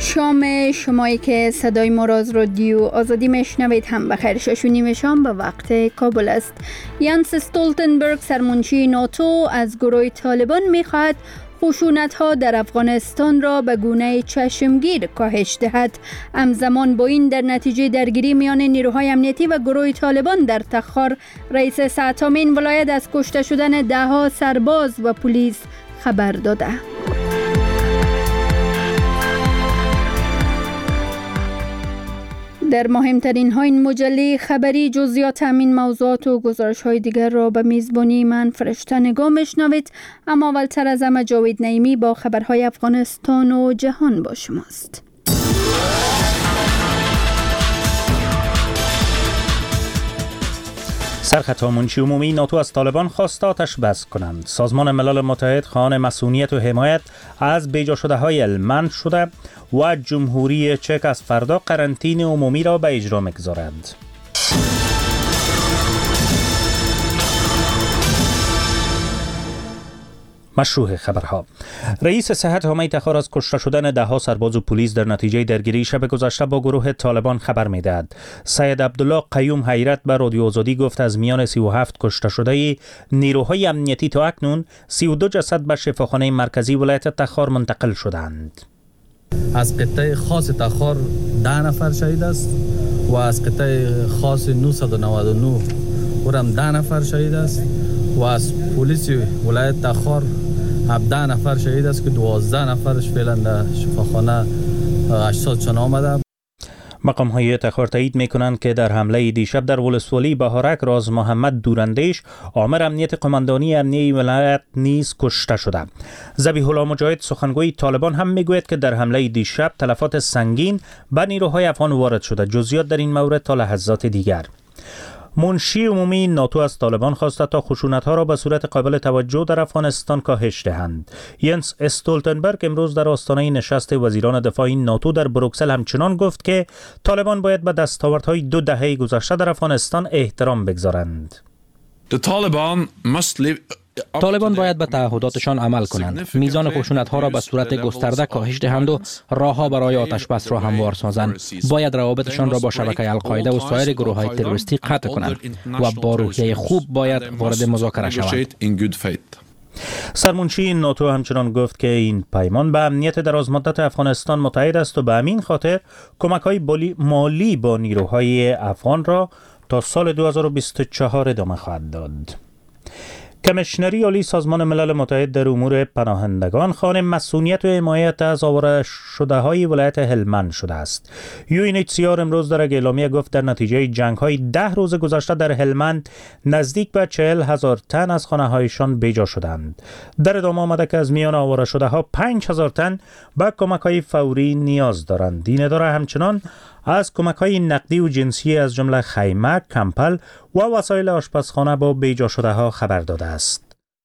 شام شمایی که صدای ما را از رادیو آزادی میشنوید هم بخیر. 6:30 شام به وقت کابل است. یانس استولتنبرگ سرمنشی ناتو از گروه طالبان میخواهد خشونت‌ها در افغانستان را به گونه چشمگیر کاهش دهد. همزمان با این در نتیجه درگیری میان نیروهای امنیتی و گروه طالبان در تخار، رئیس ساتامین ولایت از کشته شدن ده‌ها سرباز و پلیس خبر داده. در مهمترین ها این مجله خبری جزئیات همین موضوعات و گزارش های دیگر را به میزبانی من فرشته نگاه میشنوید. اما اولتر از همه جاوید نعیمی با خبرهای افغانستان و جهان با شماست. سرخط منشی عمومی ناتو از طالبان خواست آتش بس کنند. سازمان ملل متحد خواهان مسئولیت و حمایت از بیجا شده های هلمند شده و جمهوری چک از فردا قرنطینه عمومی را به اجرا می‌گذارد. مشروع خبرها. رئیس صحت حومه تخار از کشته شدن ده‌ها سرباز و پلیس در نتیجه درگیری شب گذشته با گروه طالبان خبر می‌دهد. سید عبدالله قیوم حیرت به رادیو آزادی گفت از میان 37 کشته شده نیروهای امنیتی تا اکنون 32 جسد به شفاخانه مرکزی ولایت تخار منتقل شدند. از قطعه خاص تخار 10 نفر شهید است و از قطعه خاص 999 اورم 10 نفر شهید است و از پلیس ولایت تخار 17 نفر شهید است که 12 نفرش فعلا در شفاخانه اجسادشان آمده. مقام های تخار تایید می کنند که در حمله دیشب در ولسوالی بهارک راز محمد دوراندیش آمر امنیت قماندانی امنیه ولایت نیز کشته شده. ذبیح الله مجاهد سخنگوی طالبان هم می گوید که در حمله دیشب تلفات سنگین به نیروهای افغان وارد شده. جزئیات در این مورد تا لحظات دیگر. منشی عمومی ناتو از طالبان خواسته تا خشونت‌ها را به صورت قابل توجه در افغانستان کاهش دهند. ینس استولتنبرگ امروز در آستانه نشست وزیران دفاع ناتو در بروکسل همچنان گفت که طالبان باید به دستاوردهای 2 دهه گذشته در افغانستان احترام بگذارند. طالبان باید به تعهداتشان عمل کنند. میزان خشونت‌ها را به صورت گسترده کاهش دهند و راه‌ها برای آتش بس را هموار سازند. باید روابطشان را با شبکه القاعده و سایر گروه‌های تروریستی قطع کنند و با روحیه خوب باید وارد مذاکره شوند. سرمنشی ناتو همچنان گفت که این پیمان به امنیت درازمدت افغانستان متحد است و به همین خاطر کمک‌های مالی با نیروهای افغان را تا سال 2024 ادامه خواهد داد. کمیشنری عالی سازمان ملل متحد در امور پناهندگان خواهان مسئولیت و حمایت از آواره شده های ولایت هلمند شده است. UNHCR امروز در اعلامیه گفت در نتیجه جنگ های 10 روز گذشته در هلمند نزدیک به 40,000 تن از خانه هایشان بیجا شدند. در ادامه آمده که از میان آواره شده ها 5,000 تن به کمک های فوری نیاز دارند. این اداره همچنان از کمک‌های نقدی و جنسی از جمله خیمه، کمپل و وسایل آشپزخانه با بیجا شده ها خبر داده است.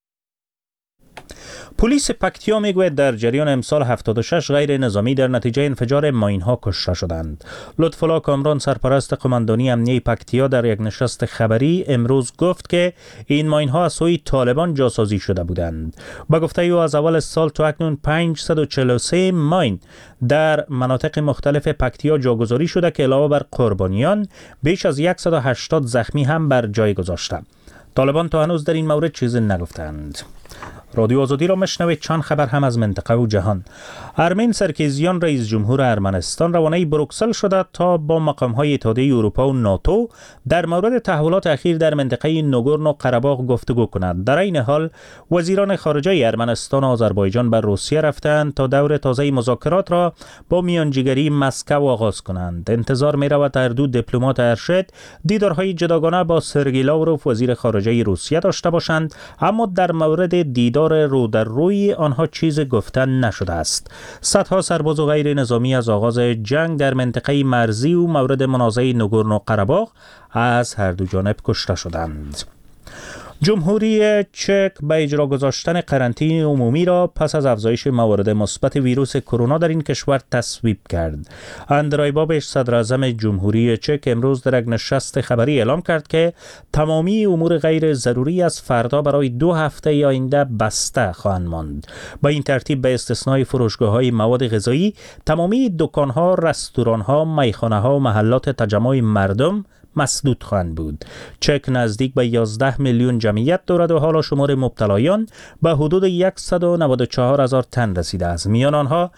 پلیس پکتیا میگوید در جریان امسال 76 غیر نظامی در نتیجه انفجار ماین‌ها کشته شدند. لطف‌الله کامران سرپرست قماندانی امنیه پکتیا در یک نشست خبری امروز گفت که این ماین‌ها از سوی طالبان جاسازی شده بودند. با گفته او از اول سال تا اکنون 543 ماین در مناطق مختلف پکتیا جاگذاری شده که علاوه بر قربانیان بیش از 180 زخمی هم بر جای گذاشته. طالبان تا هنوز در این مورد چیزی نگفتند. رادیو آزادی را مشنوید. چند خبر هم از منطقه و جهان. ارمین سرکیزیان رئیس جمهور ارمنستان روانه بروکسل شده تا با مقام‌های اتحادیه اروپا و ناتو در مورد تحولات اخیر در منطقه ناگورنو قره‌باغ گفتگو کند. در این حال وزیران خارجه ارمنستان و آذربایجان به روسیه رفتند تا دور تازه مذاکرات را با میانجیگری مسکو آغاز کنند. انتظار می‌رود هر دو دیپلمات ارشد دیدارهای جداگانه با سرگئی لاوروف وزیر خارجه روسیه داشته باشند، اما در مورد دیدار رو در روی آنها چیز گفتن نشده است. صدها سرباز و غیر نظامی از آغاز جنگ در منطقه مرزی و مورد منازعه ناگورنو قره‌باغ از هر دو جانب کشته شدند. جمهوری چک به اجرا گذاشتن قرنطینه عمومی را پس از افزایش موارد مثبت ویروس کرونا در این کشور تصویب کرد. اندرای بابش صدر اعظم جمهوری چک امروز در یک نشست خبری اعلام کرد که تمامی امور غیر ضروری از فردا برای 2 هفته آینده بسته خواهند ماند. با این ترتیب به استثنای فروشگاه‌های مواد غذایی، تمامی دکان‌ها، رستوران‌ها، میخانه‌ها و محلات تجمع مردم مسدود خواهند بود. چک نزدیک به 11 میلیون جمعیت دارد و حالا شمار مبتلایان به حدود 144,000 تن رسیده است. میان آنها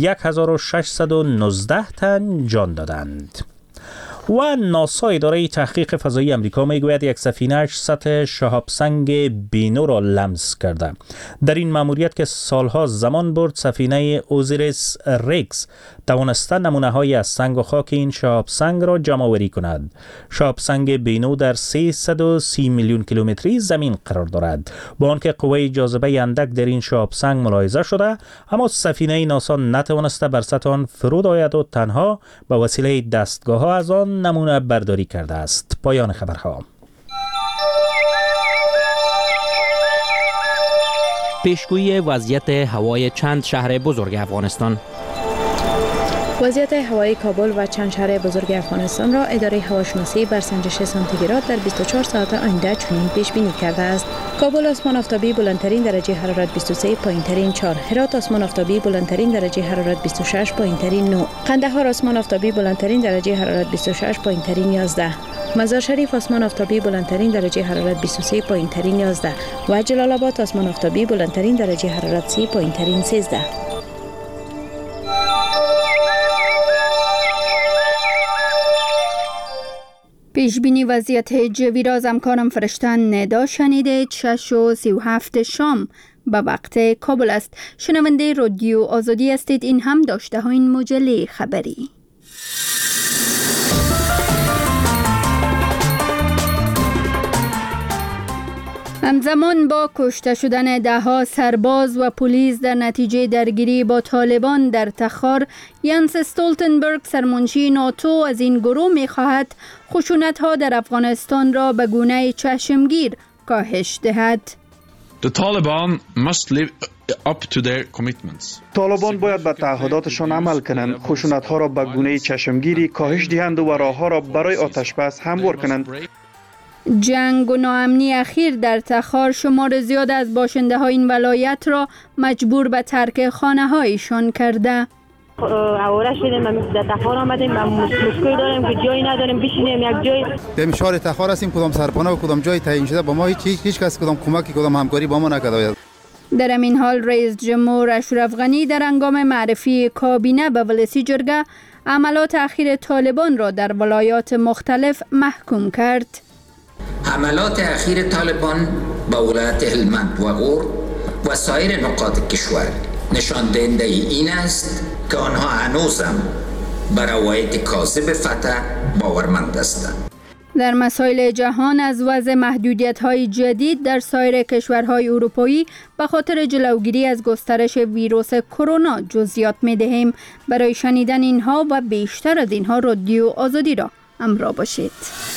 1619 تن جان دادند. و ناسا اداره تحقیق فضایی امریکا میگوید یک سفینه‌اش سطح شهاب سنگ بینو را لمس کرده. در این مأموریت که سالها زمان برد، سفینه اوزیریس ریکس توانسته نمونه‌های از سنگ و خاک این شهاب سنگ را جمع‌آوری کند. شهاب سنگ بینو در 330 میلیون کیلومتری زمین قرار دارد. با آنکه قوه جاذبه اندک در این شهاب سنگ ملاحظه شده، اما سفینه ناسا نتوانسته بر سطح آن فرود آید و تنها به وسیله دستگاه‌ها از آن نمونه برداری کرده است. پایان خبرها. پیشگویی وضعیت هوای چند شهر بزرگ افغانستان. وضعیت هوایی کابل و چند شهر بزرگ افغانستان را اداره هواشناسی بر سنجش سانتیگراد در 24 ساعت آینده چنین پیش بینی کرده است. کابل آسمان آفتابی بلندترین درجه حرارت 23، پایینترین 4. هرات آسمان آفتابی بلندترین درجه حرارت 26، پایینترین 9. قندهار آسمان آفتابی بلندترین درجه حرارت 26، پایینترین 11. مزار شریف آسمان آفتابی بلندترین درجه حرارت 23، پایینترین 11 و جلال آباد آسمان آفتابی بلندترین درجه حرارت 30، پایینترین 13. پیش بینی وضعیت جوی را از همکارم فرشتن ندا شنیده. 6:37 شام به وقت کابل است. شنونده رادیو آزادی هستید. این هم داشته ها این مجله خبری. همزمان با کشته شدن دهها سرباز و پلیس در نتیجه درگیری با طالبان در تخار، ینس استولتنبرگ سرمنشی ناتو از این گروه می‌خواهد خشونت‌ها در افغانستان را به گونه چشمگیر کاهش دهد. طالبان باید به تعهداتشان عمل کنند، خشونت‌ها را به گونه چشمگیری کاهش دهند و راه‌ها را برای آتش‌بس هموار کنند. جنگ و ناامنی اخیر در تخار شمار زیاد از باشنده های این ولایت را مجبور به ترک خانه هایشان کرده. آواره شدیم، در تخار آمدیم، مشکل داریم که جایی نداریم بشینیم یک جای. در شهر تخار هستیم، کدام سرپناه و کدام جای تعیین شده با ما هیچ کس کدام کمکی کدام همکاری با ما نکرده. در همین حال رئیس جمهور اشرف غنی در هنگام معرفی کابینه به ولسی جرگه عملات اخیر طالبان را در ولایات مختلف محکوم کرد. حملات اخیر طالبان به ولایت هلمند و غور و سایر نقاط کشور نشان دهنده این است که آنها هنوزم بر روایت کاذب فتح باورمند هستند. در مسائل جهان از وضع محدودیت‌های جدید در سایر کشورهای اروپایی به خاطر جلوگیری از گسترش ویروس کرونا جزئیات می‌دهیم. برای شنیدن اینها و بیشتر از اینها رادیو آزادی را همراه باشید.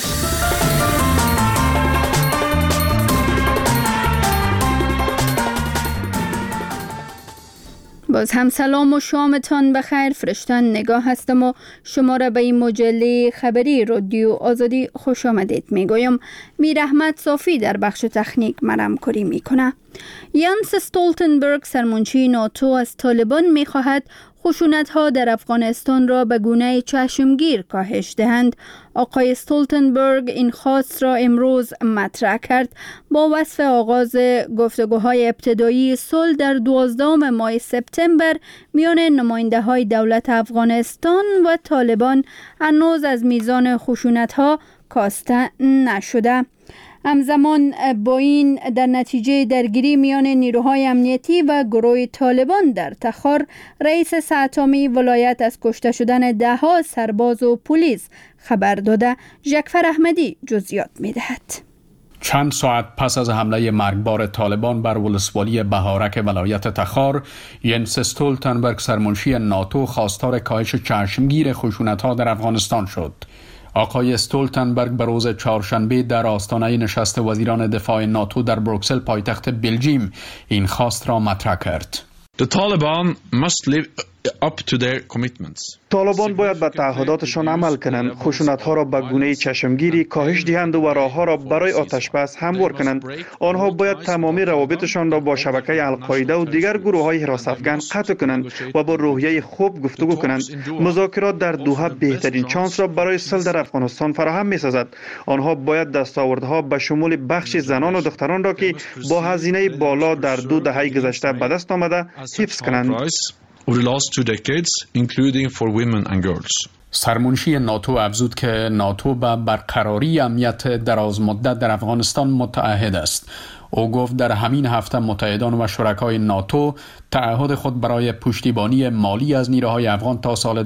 باز هم سلام و شامتان بخیر. فرشتن نگاه هستم و شما را به این مجله خبری رادیو آزادی خوش آمدید میگویم. میر احمد صافی در بخش تکنیک همکاری میکنه. ینس استولتنبرگ سرمنشی ناتو از طالبان میخواهد خشونت‌ها در افغانستان را به گونه چشمگیر کاهش دهند. آقای استولتنبرگ این خواست را امروز مطرح کرد با وصف آغاز گفتگوهای ابتدایی صلح در 12 ماه سپتامبر میان نماینده‌های دولت افغانستان و طالبان هنوز از میزان خشونت‌ها کاسته نشده. همزمان با این در نتیجه درگیری میان نیروهای امنیتی و گروه طالبان در تخار، رئیس ساتامی ولایت از کشته شدن دهها سرباز و پلیس خبر داده. جعفر احمدی جزئیات می‌دهد. چند ساعت پس از حمله مرگبار طالبان بر ولسوالی بهارک ولایت تخار، ینس استولتنبرگ سرمنشی ناتو خواستار کاهش چشمگیر خشونت‌ها در افغانستان شد. آقای استولتنبرگ به روز چهارشنبه در آستانه نشست وزیران دفاع ناتو در بروکسل پایتخت بلژیم این خواست را مطرح کرد. The Taliban must live up to their commitments. طالبان باید به تعهداتشان عمل کنند، خشونت‌ها را به گونه چشمگیری کاهش دهند و راه‌ها را برای آتش‌بس هموار کنند. آنها باید تمامی روابطشان را با شبکه القاعده و دیگر گروه‌های حراس افغان قطع کنند و با روحیه خوب گفتگو کنند. مذاکرات در دوحه بهترین چانس را برای صلح در افغانستان فراهم می‌سازد. آنها باید دستاوردها به شمول بخش زنان و دختران را که با هزینه بالا در 2 دهه گذشته به دست آمده حفظ کنند. Over the last 2 decades, including for women and girls. سرمنشی ناتو افزود که ناتو به برقراری امنیت درازمدت در افغانستان متعهد است. او گفت در همین هفته متحدان و شرکای ناتو تعهد خود برای پشتیبانی مالی از نیروهای افغان تا سال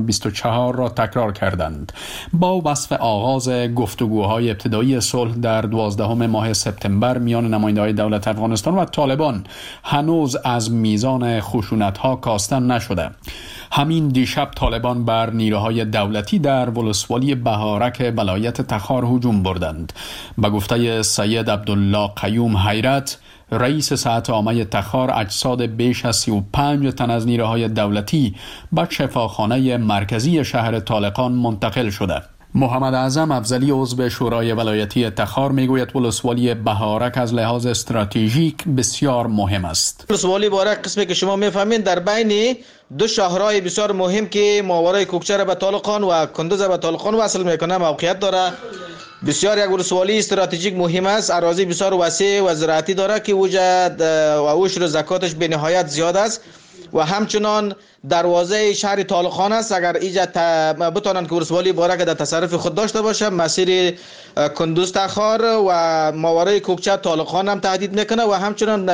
2024 را تکرار کردند. با وصف آغاز گفتگوهای ابتدایی صلح در 12 ماه سپتامبر میان نماینده‌های دولت افغانستان و طالبان هنوز از میزان خشونت‌ها کاستن نشده. همین دیشب طالبان بر نیروهای دولتی در ولسوالی بهارک ولایت تخار هجوم بردند. به گفته سید عبدالله قیوم حیرت، رئیس ساعت عامه تخار، اجساد بیش از 35 تن از نیروهای دولتی به شفاخانه مرکزی شهر طالقان منتقل شده. محمد اعظم افضلی عضو شورای ولایتی تخار میگوید ولسوالی بهارک از لحاظ استراتژیک بسیار مهم است. ولسوالی بهارک قسمی که شما میفهمین در بین 2 شاهرهای بسیار مهم که ماورای کوکچه به طالقان و کندوز به طالقان وصل میکنه موقعیت داره. بسیار یک ولسوالی استراتژیک مهم است. اراضی بسیار وسیع و زراعتی داره که وجود و عشر زکاتش به نهایت زیاد است و همچنان دروازه شهر طالقان است. اگر ایجا بتونن که ولسوالی بهارک در تصرف خود داشته باشه، مسیر کندوز تخار و ماورای کوکچه طالقان هم تهدید میکنه و همچنان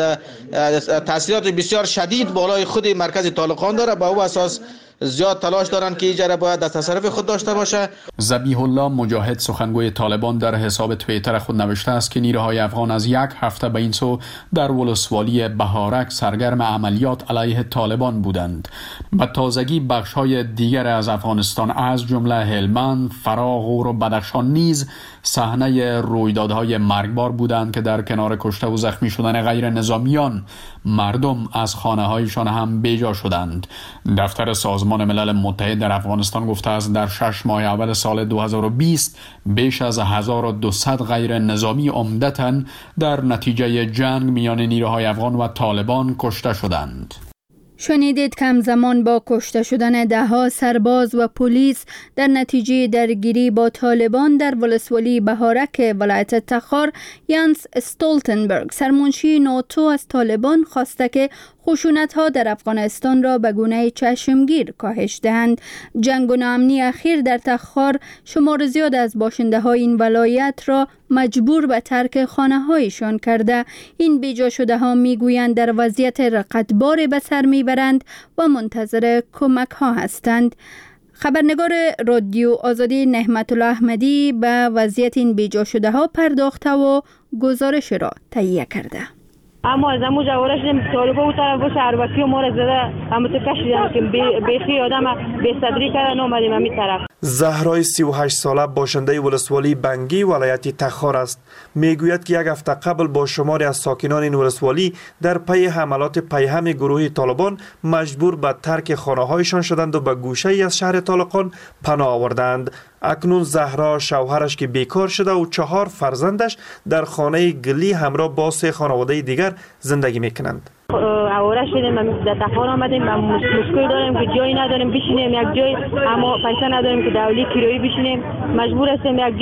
تاثیرات بسیار شدید بالای خود مرکز طالقان داره. با او اساس زیاد تلاش دارن که ایجا باید در تصرف خود داشته باشه. ذبیح الله مجاهد سخنگوی طالبان در حساب توییتر خود نوشته است که نیروهای افغان از 1 هفته به این سو در ولسوالی بهارک سرگرم عملیات علیه طالبان بودند. به تازگی بخش‌های دیگر از افغانستان از جمله هلمند، فرا، غور و بدخشان نیز صحنه رویدادهای مرگبار بودند که در کنار کشته و زخمی شدن غیر نظامیان مردم از خانه‌هایشان هم بیجا شدند. دفتر سازمان ملل متحد در افغانستان گفته است در 6 ماه اول سال 2020 بیش از 1200 غیر نظامی عمدتاً در نتیجه جنگ میان نیروهای افغان و طالبان کشته شدند. شنیدید که همزمان با کشته شدن 10 سرباز و پلیس در نتیجه درگیری با طالبان در ولسوالی بهارک ولایت تخار، یانس استولتنبرگ سرمنشی ناتو از طالبان خواسته که خشونت‌ها در افغانستان را به گونه چشمگیر کاهش دهند. جنگ و ناامنی اخیر در تخار شمار زیاد از باشنده‌های این ولایت را مجبور به ترک خانه‌هایشان کرده. این بیجا شده ها میگویند در وضعیت رقتبار به سر میبرند و منتظر کمک ها هستند. خبرنگار رادیو آزادی نعمت الله احمدی به وضعیت این بیجا شده ها پرداخته و گزارش را تهیه کرده. اما از همون جواره شدیم طالبا و طرف و شهروکی و ما را زده همون تو کشیدن که بیخی آدم به صدری کردن اومدیم همین طرف. زهرای 38 ساله باشنده ولسوالی بنگی ولایت تخار است. میگوید که 1 هفته قبل با شماری از ساکنان این ولسوالی در پی حملات پیهم گروه طالبان مجبور به ترک خانه‌هایشان شدند و به گوشه‌ای از شهر طالقان پناه آوردند. اکنون زهرا شوهرش که بیکار شده و 4 فرزندش در خانه گلی همراه با 3 خانواده دیگر زندگی میکنند. آواره شدیم در تخار آمدیم و مشکل داریم که جایی نداریم بشینیم یک جای، اما پیسه نداریم که دولی کرایی بشینیم. مجبور هستیم یک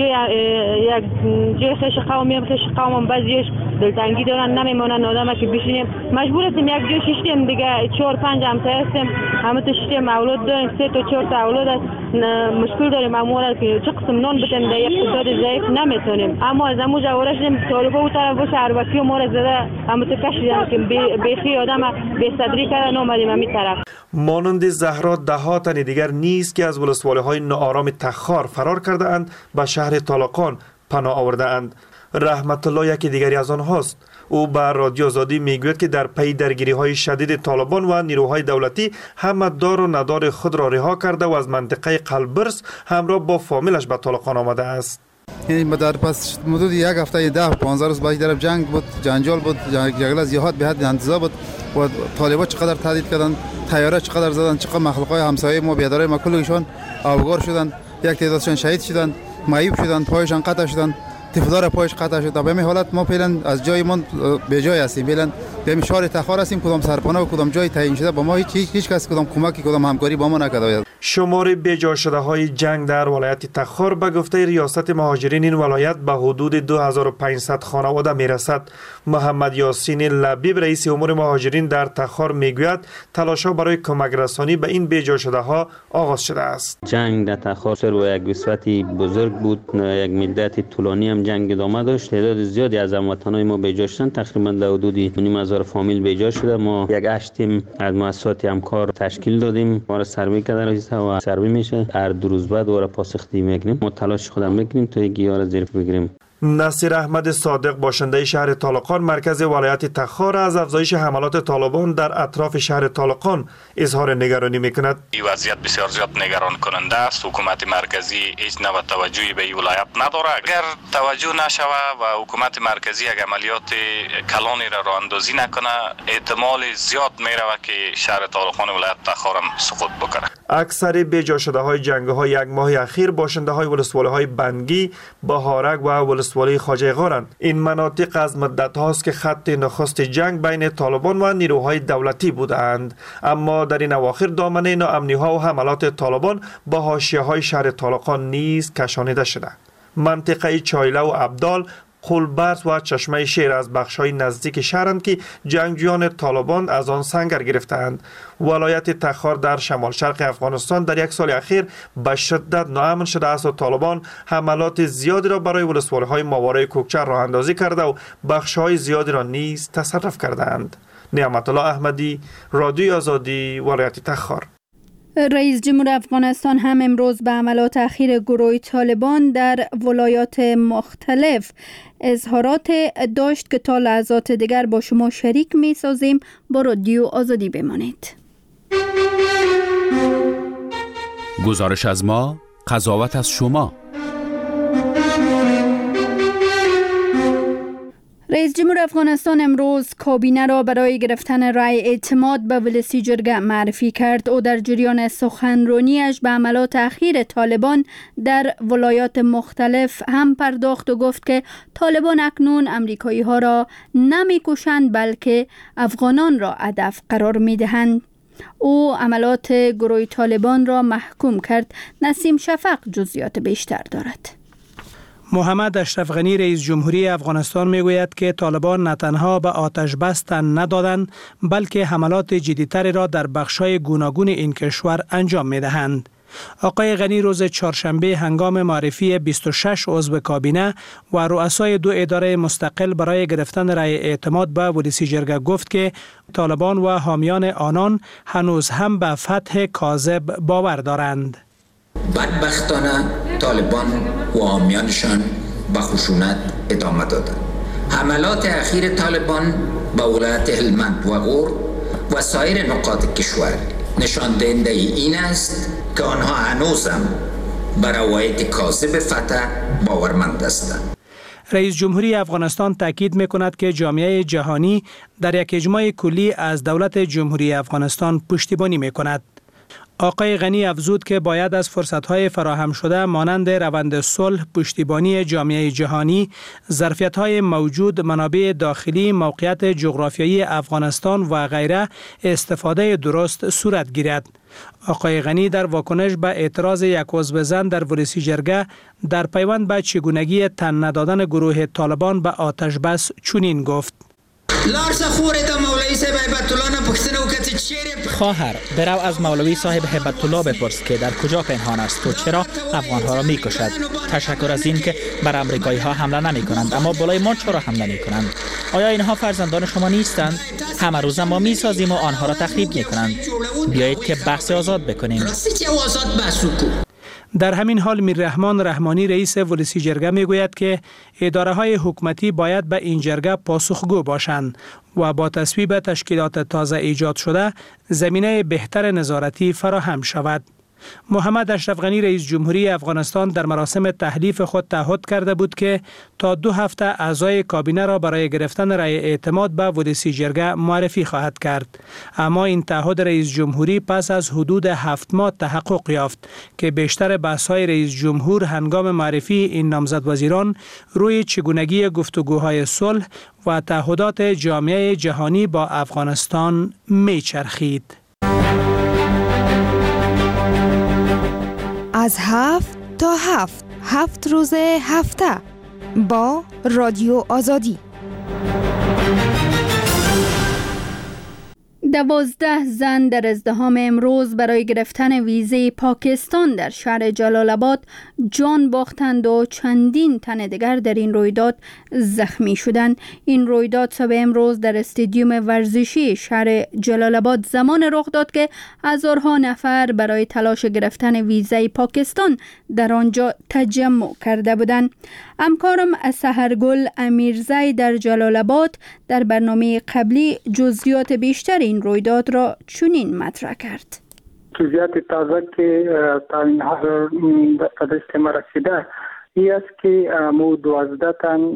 جای خیش قومیم، خیش قومم بعضیش دلتنگی دارن نمیمونن آدم که بشینیم. مجبور هستیم یک جای شیشتیم دیگه 4-5 همسایه هستیم، همه تو شیشتیم اولاد داریم 3 تا 4 تا اولاد است. مشکل داریم امورا که چه قسم نان بتیم در یک اقتصاد ضعیف نمیتونیم. اما از همون آواره شدیم طالبا و طرف و شهروکی و ما را زده همه تو کشیدن که بیخی آدم به صدری کردن اومدیم همین طرف. مانند زهرا 10 تن دیگر نیست که از ولسوالی‌های ناآرام تخار فرار کرده اند به شهر طالقان پناه آورده اند. رحمت الله یکی دیگری از آنهاست. او به رادیو آزادی میگوید که در پی درگیری های شدید طالبان و نیروهای دولتی همه دار و ندار خود را رها کرده و از منطقه قلبرس همراه با فامیلش به طالقان آمده است. یعنی در پس مدت یک هفته 10-15 روز بعد در جنگ بود، جنجال بود، جنگل زیاد به حد انتظار بود و طالبان چقدر تهدید کردند، طیاره چقدر زدند، چقدر مخلوقای همسایه ما بیادرای ما کلشون آوگار شدند، یک تعدادشون شهید شدند، معیوب شدند، پایشان قطع شدند، تفدار پایش قطع شد. به این حالت ما فعلا از جایمون به جای هستیم. فعلا به شهر تخار هستیم. کدام سرپناه و کدام جای تعیین شده با ما هیچ کس کدام کمکی کدام همکاری با ما نکرده. شمار بیجا شده های جنگ در ولایت تخار به گفته ریاست مهاجرین این ولایت به حدود 2500 خانواده میرسد. محمد یاسین لبیب رئیس امور مهاجرین در تخار میگوید تلاش‌ها برای کمک رسانی به این بیجا شده ها آغاز شده است. جنگ در تخار و یک وسعتی بزرگ بود، یک مدت طولانی هم جنگ ادامه داشت. تعداد زیادی از هموطنان ما بیجا شدند، تقریبا در حدود 2,500 فامیل بیجا شده. ما یک 8 تیم از مؤسسات همکار تشکیل دادیم. ما را سروی کردن و سروی میشه. هر 2 روز بعد دوباره پاسخگویی میکنیم. ما تلاش خودم میکنیم تا گیاه را زیر بگیریم. نصیر احمد صادق باشنده شهر طالقان مرکز ولایت تخار از افزایش حملات طالبان در اطراف شهر طالقان اظهار نگرانی میکند. این وضعیت بسیار زیاد نگران کننده است. حکومت مرکزی هیچ نوع توجهی به این ولایت نداره. اگر توجه نشود و حکومت مرکزی یک عملیات کلانی را راه اندازی نکنه، احتمال زیاد میره که شهر طالقان ولایت تخار هم سقوط بکنه. اکثر بیجا شده های جنگ های یک ماه اخیر باشنده های ولسوالی های بنگی، بهارک و ولسوالی خواجه غارند. این مناطق از مدت هاست که خط نخست جنگ بین طالبان و نیروهای دولتی بودند، اما در این اواخر دامنه ناامنی ها و حملات طالبان به حاشیه های شهر طالقان نیز کشانیده شده. منطقه چایله و عبدال، قلبرس و چشمه شیر از بخش‌های نزدیک شهرند که جنگجویان طالبان از آن سنگر گرفتند. ولایت تخار در شمال شرق افغانستان در یک سال اخیر به شدت ناامن شده است و طالبان حملات زیادی را برای ولسوالی‌های ماورای کوکچه راه اندازی کرده و بخش‌های زیادی را نیز تصرف کردند. نعمت الله احمدی، رادیو آزادی، ولایت تخار. رئیس جمهور افغانستان هم امروز به حملات اخیر گروه طالبان در ولایات مختلف اظهارات داشت که تا لحظات دیگر با شما شریک می سازیم. با رادیو آزادی بمانید. گزارش از ما، قضاوت از شما. رئیس جمهور افغانستان امروز کابینه را برای گرفتن رأی اعتماد به ولسی جرگه معرفی کرد. او در جریان سخنرانیش به حملات اخیر طالبان در ولایات مختلف هم پرداخت و گفت که طالبان اکنون امریکایی ها را نمی کشند بلکه افغانان را هدف قرار می دهند. او حملات گروه طالبان را محکوم کرد. نسیم شفق جزئیات بیشتر دارد. محمد اشرف غنی رئیس جمهوری افغانستان میگوید که طالبان نه تنها به آتش بس تن ندادند بلکه حملات جدی‌تری را در بخش‌های گوناگون این کشور انجام می‌دهند. آقای غنی روز چهارشنبه هنگام معرفی 26 عضو کابینه و رؤسای 2 اداره مستقل برای گرفتن رأی اعتماد به ولسی جرگه گفت که طالبان و حامیان آنان هنوز هم به فتح کاذب باور دارند. بدبختانه طالبان و حامیانشان به خشونت ادامه دادند. حملات اخیر طالبان به ولایت هلمند و غور و سایر نقاط کشور نشان دهنده این است که آنها هنوزم بر روایت کاذب فتح باورمند هستند. رئیس جمهوری افغانستان تاکید می‌کند که جامعه جهانی در یک اجماع کلی از دولت جمهوری افغانستان پشتیبانی می‌کند. آقای غنی افزود که باید از فرصت‌های فراهم شده مانند روند صلح، پشتیبانی جامعه جهانی، ظرفیت‌های موجود، منابع داخلی، موقعیت جغرافیایی افغانستان و غیره استفاده درست صورت گیرد. آقای غنی در واکنش به اعتراض یک عضو زن در ولسی جرگه در پیوند به چگونگی تن ندادن گروه طالبان به آتش بس چنین گفت: خواهر برو از مولوی صاحب هیبت الله بپرس که در کجا پنهان است و چرا افغانها را میکشد. تشکر از این که بر امریکایی ها حمله نمی کنند، اما بالای ما چرا حمله می کنند؟ آیا اینها فرزندان شما نیستند؟ همه روز ما می سازیم و آنها را تخریب می کنند. بیایید که بحث آزاد بکنیم. در همین حال میررحمان رحمانی رئیس ولسی جرگه میگوید که اداره های حکومتی باید به این جرگه پاسخگو باشند و با تصویب تشکیلات تازه ایجاد شده زمینه بهتر نظارتی فراهم شود. محمد اشرف غنی رئیس جمهوری افغانستان در مراسم تحلیف خود تعهد کرده بود که تا 2 هفته اعضای کابینه را برای گرفتن رأی اعتماد به ولسی جرگه معرفی خواهد کرد. اما این تعهد رئیس جمهوری پس از حدود 7 ماه تحقق یافت که بیشتر بحث‌های رئیس جمهور هنگام معرفی این نامزد وزیران روی چگونگی گفتگوهای صلح و تعهدات جامعه جهانی با افغانستان میچرخید. از 7 تا 7 روز هفته با رادیو آزادی. 12 زن در ازدحام امروز برای گرفتن ویزه پاکستان در شهر جلال آباد جان باختند و چندین تن دیگر در این رویداد زخمی شدند. این رویداد صبح امروز در استادیوم ورزشی شهر جلال آباد زمان رخ داد که هزارها نفر برای تلاش گرفتن ویزه پاکستان در آنجا تجمع کرده بودند. همکارم سحرگل امیرزی در جلال آباد در برنامه قبلی جزئیات بیشتر این رویداد را چنین مطرح کرد. جزئیات تازه که تا این حال به دست ما رسیده این است که مو 12 تن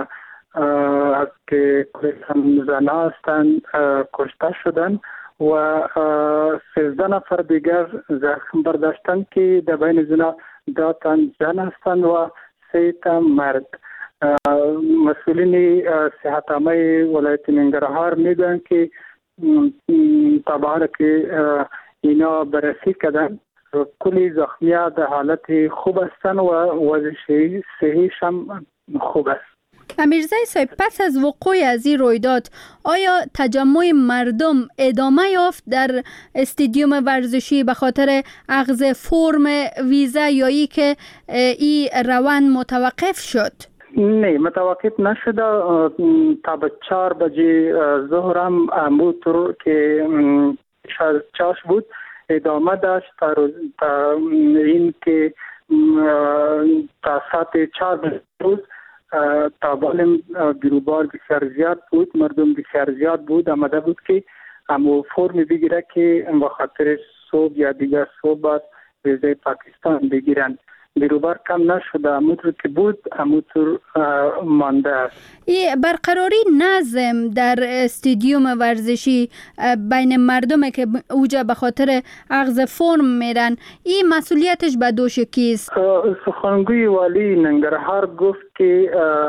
که زنان هستند کشته شدند و 13 نفر دیگر زخم برداشتند که در بین زنان 2 تن زن هستند و 3 تن مرد. مسئولین صحت عامه ولایت ننگرهار میگن که طبعا که اینا بررسی کردن کلی زخمی‌ها در حالت خوب هستند و وضع صحیش هم خوب است. امیرزی صاحب، پس از وقوع از این رویداد آیا تجمع مردم ادامه یافت در استادیوم ورزشی به خاطر اخذ فرم ویزا یا ای که این روند متوقف شد؟ نه، متوقف نشده. تا به 4 بجه ظهر هم همونطور که چاش بود ادامه داشت تا این که تا ساعت 4 روز تابال گروبار بسیار زیاد بود، مردم بسیار زیاد بود، آمده بود که همو فرم بگیره که به خاطر صبح یا دیگر صبح ویزای پاکستان بگیرن. گروبار کم نشده، همونطور که بود همونطور مانده است. این برقراری نظم در استادیوم ورزشی بین مردم که اوجا به خاطر اخذ فرم میرن، این مسئولیتش به دوش کیست؟ سخنگوی والی ننگرهار گفت که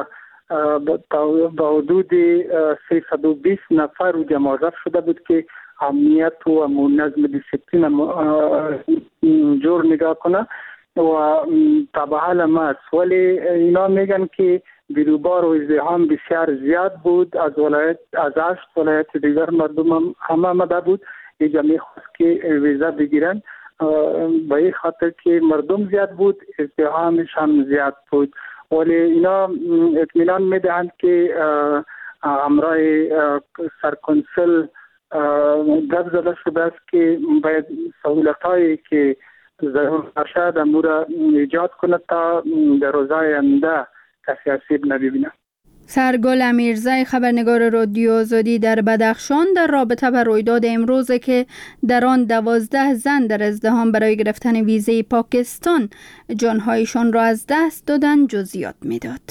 با حدود 320 نفر اوجا موظف شده بود که امنیت و نظم دیسیپلین جور نگاه کنه و طبعا ما است، ولی اینا میگن که بیروبار و ازدحام بسیار زیاد بود. از 8 ولایت دیگر مردم هم آمده بود، اینجا میخواست که ویزا بگیرن. به این خاطر که مردم زیاد بود ازدحامش هم زیاد بود، ولی اینا اطمینان میدهند که همراه سرکنسل گپ زده شده است که باید سهولت‌هایی که ضرور باشد امور ایجاد کنه تا در روزهای آینده کسی آسیب نبینه. سحرگل امیرزی خبرنگار رادیو آزادی در بدخشان در رابطه با رویداد امروز که در آن 12 زن در ازدحام برای گرفتن ویزه پاکستان جانهایشان را از دست دادن جزئیات میداد.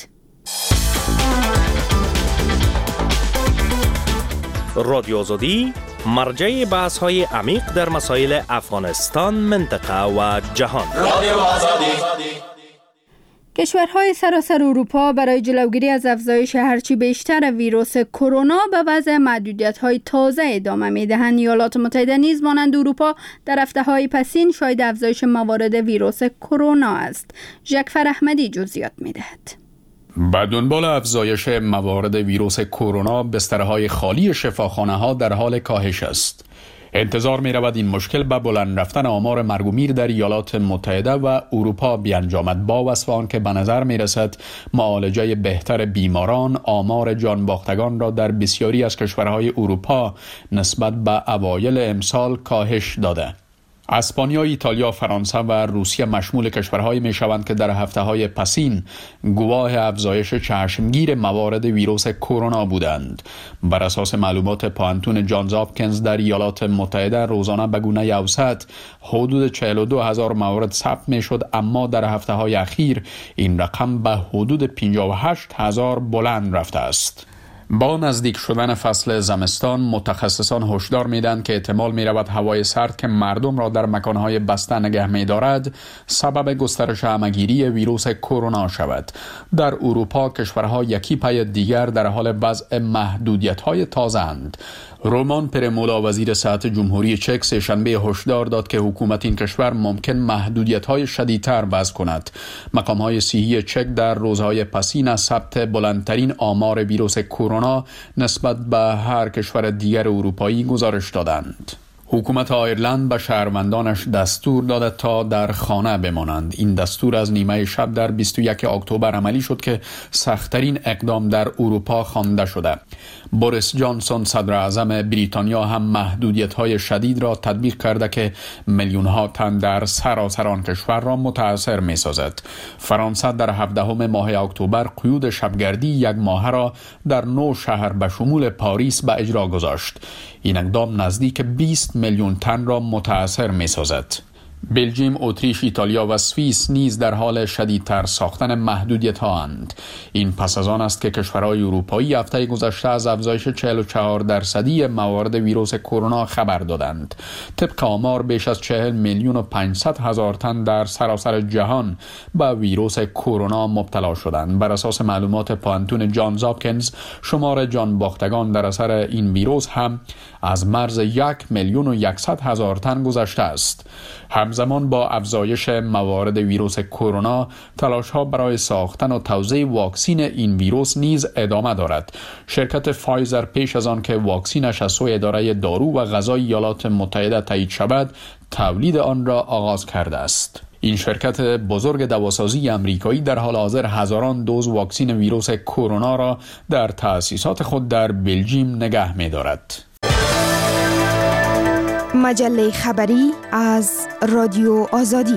رادیو آزادی مرجع بحث‌های عمیق در مسائل افغانستان، منطقه و جهان. رادیو آزادی. کشورهای سراسر اروپا برای جلوگیری از افزایش هرچی بیشتر ویروس کرونا به وضع محدودیت‌های تازه ادامه می‌دهند. ایالات متحده نیز مانند اروپا در هفته‌های پسین شاهد افزایش موارد ویروس کرونا است. ژکفر احمدی جزئیات می‌دهد. به دنبال افزایش موارد ویروس کرونا، بسترهای خالی شفاخانه‌ها در حال کاهش است. انتظار می رود این مشکل به بلند رفتن آمار مرگ و میر در ایالات متحده و اروپا بیانجامد، با وصف آن که به نظر می رسد معالجه بهتر بیماران آمار جان باختگان را در بسیاری از کشورهای اروپا نسبت به اوایل امسال کاهش داده. اسپانیا، ایتالیا، فرانسه و روسیه مشمول کشورهایی می شوند که در هفته‌های پسین گواه افزایش چشمگیر موارد ویروس کرونا بودند. بر اساس معلومات پانتون جانز هاپکینز در ایالات متحده روزانه به گونه اوسط حدود 42,000 مورد ثبت می شد، اما در هفته‌های اخیر این رقم به حدود 58,000 بلند رفته است. با نزدیک شدن فصل زمستان متخصصان هشدار میدن که احتمال میرود هوای سرد که مردم را در مکانهای بسته نگه می‌دارد سبب گسترش همه‌گیری ویروس کرونا شود. در اروپا کشورها یکی پی دیگر در حال وضع محدودیت‌های تازه‌اند. رومان پرمولا وزیر صحت جمهوری چک سه‌شنبه هشدار داد که حکومت این کشور ممکن محدودیت‌های شدیدتر وضع کند. مقام‌های صحی چک در روزهای پسین از ثبت بلندترین آمار ویروس کرونا نسبت به هر کشور دیگر اروپایی گزارش دادند. حکومت آیرلند به شهروندانش دستور داده تا در خانه بمانند. این دستور از نیمه شب در 21 اکتبر عملی شد که سخت‌ترین اقدام در اروپا خوانده شده. بوریس جانسون صدر اعظم بریتانیا هم محدودیت‌های شدید را تطبیق کرده که میلیون‌ها تن در سراسر آن کشور را متاثر می‌سازد. فرانسه در 17 ماه اکتبر قیود شبگردی یک ماهه را در 9 شهر به شمول پاریس به اجرا گذاشت. این اقدام نزدیک 20 میلیون تن را متاثر می‌سازد. بلژیم، اتریش، ایتالیا و سوئیس نیز در حال شدیدتر ساختن محدودیت‌ها اند. این پس از آن است که کشورهای اروپایی هفته گذشته از افزایش 44% موارد ویروس کرونا خبر دادند. طبق آمار بیش از 40,500,000 تن در سراسر جهان به ویروس کرونا مبتلا شدند. بر اساس معلومات پانتون جانز هاپکینز شمار جان باختگان در اثر این ویروس هم از مرز 1,100,000 تن گذشته است. همزمان با افزایش موارد ویروس کرونا، تلاش‌ها برای ساختن و توزیع واکسن این ویروس نیز ادامه دارد. شرکت فایزر پیش از آن که واکسنش از سوی اداره دارو و غذا ایالات متحده تایید شود، تولید آن را آغاز کرده است. این شرکت بزرگ دواسازی امریکایی در حال حاضر هزاران دوز واکسن ویروس کرونا را در تأسیسات خود در بلژیم نگه می‌دارد. مجله خبری از رادیو آزادی.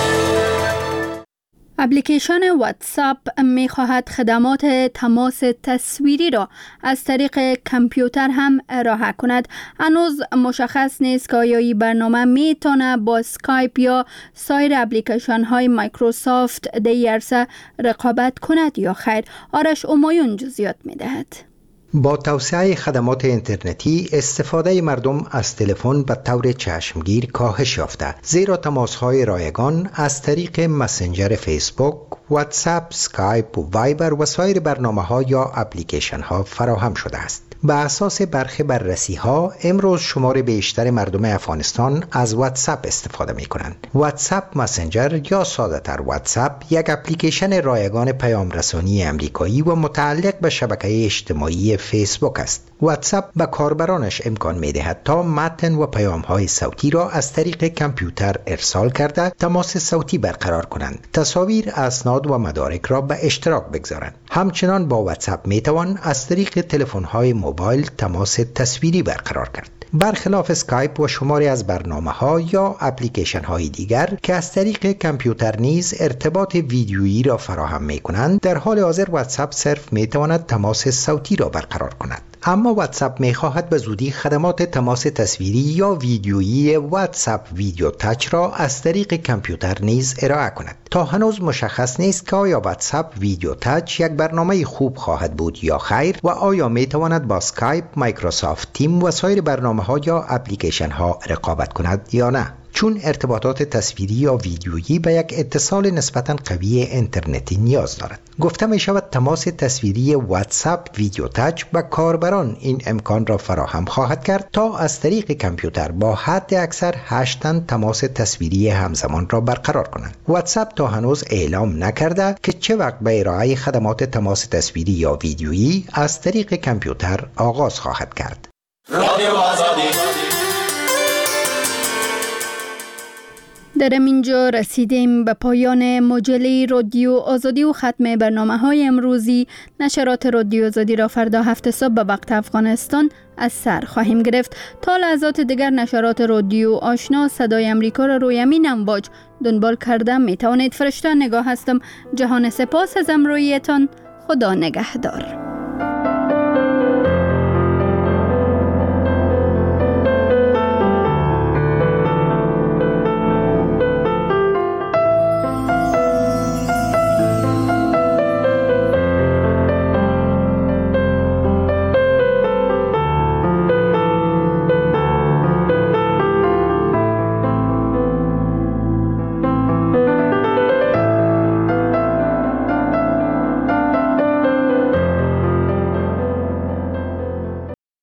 اپلیکیشن واتساپ می خواهد خدمات تماس تصویری را از طریق کامپیوتر هم ارائه کند. هنوز مشخص نیست که آیا این برنامه می تونه با اسکایپ یا سایر اپلیکیشن های مایکروسافت در این عرصه رقابت کند یا خیر. آرش امایون جزئیات می دهد. با توسعه خدمات اینترنتی استفاده مردم از تلفن به طور چشمگیر کاهش یافته، زیرا تماس‌های رایگان از طریق مسنجر فیسبوک، واتساپ، اسکایپ و وایبر و سایر برنامه‌ها یا اپلیکیشن‌ها فراهم شده است. به اساس برخی بررسی‌ها امروز شمار بیشتر مردم افغانستان از واتساپ استفاده می‌کنند. واتساپ مسنجر یا ساده‌تر واتساپ یک اپلیکیشن رایگان پیام رسانی امریکایی و متعلق به شبکه اجتماعی فیسبوک است. واتساپ به کاربرانش امکان می‌دهد تا متن و پیام‌های صوتی را از طریق کامپیوتر ارسال کرده تماس صوتی برقرار کنند، تصاویر، اسناد و مدارک را به اشتراک بگذارند. همچنان با واتساپ می‌توان از طریق تلفن‌های موبایل تماس تصویری برقرار کرد. برخلاف اسکایپ و شماری از برنامه‌ها یا اپلیکیشن‌های دیگر که از طریق کامپیوتر نیز ارتباط ویدیویی را فراهم می‌کنند، در حال حاضر واتساپ صرف می‌تواند تماس صوتی را برقرار کند. اما واتساپ می‌خواهد به زودی خدمات تماس تصویری یا ویدیویی واتساپ ویدیو تاچ را از طریق کامپیوتر نیز ارائه کند. تا هنوز مشخص نیست که آیا واتساپ ویدیو تاچ یک برنامه خوب خواهد بود یا خیر و آیا می‌تواند با اسکایپ، مایکروسافت تیم و سایر برنامه‌ها یا اپلیکیشن‌ها رقابت کند یا نه. چون ارتباطات تصویری یا ویدیویی به یک اتصال نسبتاً قوی اینترنتی نیاز دارد. گفته می شود تماس تصویری واتساپ ویدیو تاچ به کاربران این امکان را فراهم خواهد کرد تا از طریق کامپیوتر با حد اکثر 8 تن تماس تصویری همزمان را برقرار کنند. واتساپ تا هنوز اعلام نکرده که چه وقت به ارائه خدمات تماس تصویری یا ویدیویی از طریق کامپیوتر آغاز خواهد کرد. در اینجا رسیدیم به پایان مجله رادیو آزادی و ختم برنامه‌های امروزی. نشرات رادیو آزادی را فردا 7 صبح به وقت افغانستان از سر خواهیم گرفت. تا لحظات دیگر نشرات رادیو آشنا صدای امریکا را روی امین امواج دنبال کرده می توانید. فرشته نگاه هستم. جهان سپاس از همراهیتان. خدا نگهدار.